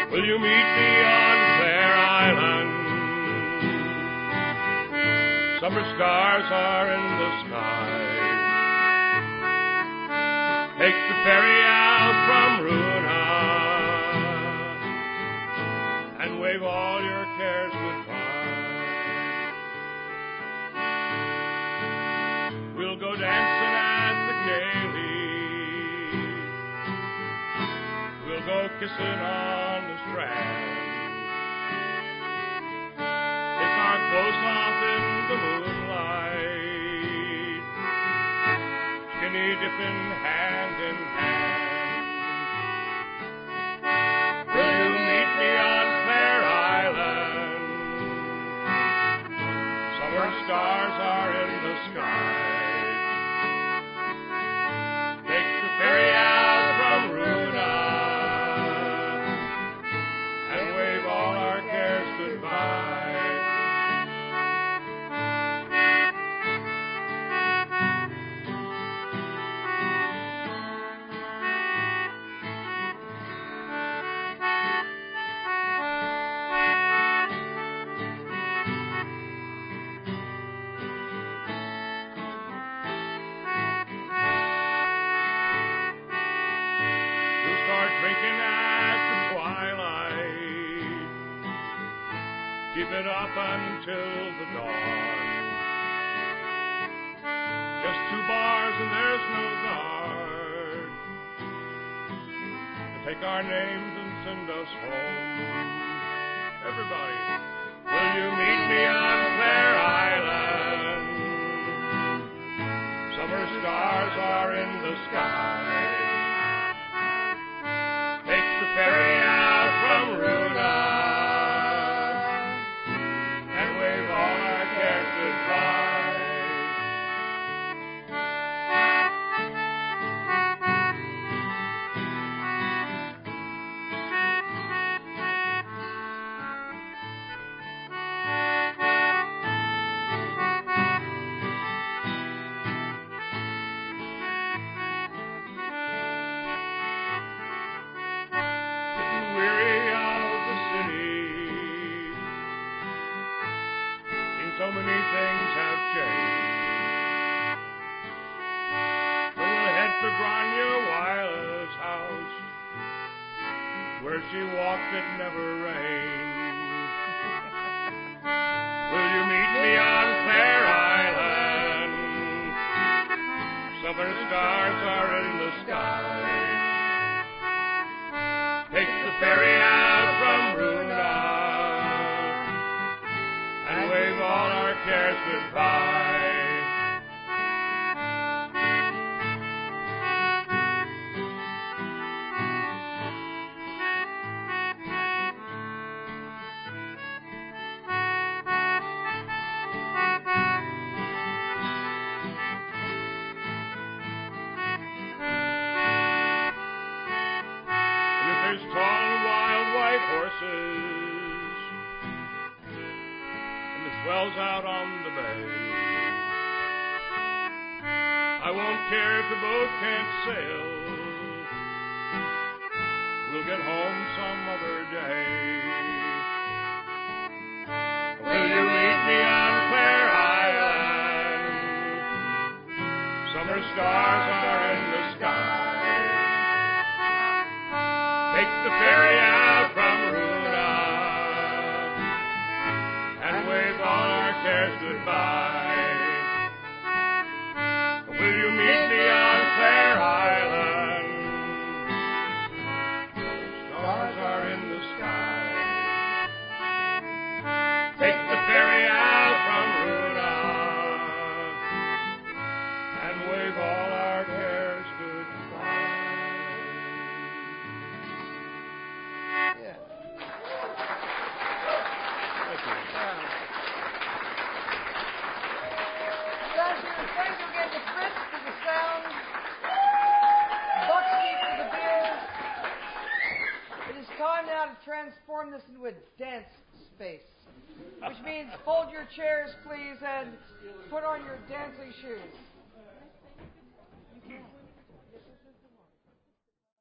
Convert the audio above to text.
Will you meet me on Clare Island? Summer stars are in the sky. Take the ferry out from Runa and wave all your cares goodbye. We'll go dancing at the Cayley. We'll go kissing on the strand. Take our clothes off in the moonlight, skinny dipping hand in hand. Will you meet me on Clare Island? Summer stars are in the sky. Take the ferry out from Runa and wave all our cares goodbye. Keep it up until the dawn. Just 2 bars and there's no guard to take our names and send us home. Everybody, will you meet me on Clare Island? Summer stars are in the sky. Take the ferry out from Runa. So many things have changed. So we'll head for Grania Weiler's house, where she walked it never rained. Will you meet me on Clare Island? Summer stars are in the sky. Take the ferry out from Runa and wave all our cares goodbye. And if there's tall and wild white horses, swells out on the bay, I won't care if the boat can't sail. We'll get home some other day. Will you meet me on Clare Island? Summer stars are in the sky. Take the ferry out from Runa and wave all our cares goodbye. Will you meet me on Clare Island? Stars are in the sky. Take the ferry out from Runa and wave all our cares goodbye. Yeah. Thank you again to Fritz for the sound, Bucksy for the beer. It is time now to transform this into a dance space, which means fold your chairs, please, and put on your dancing shoes.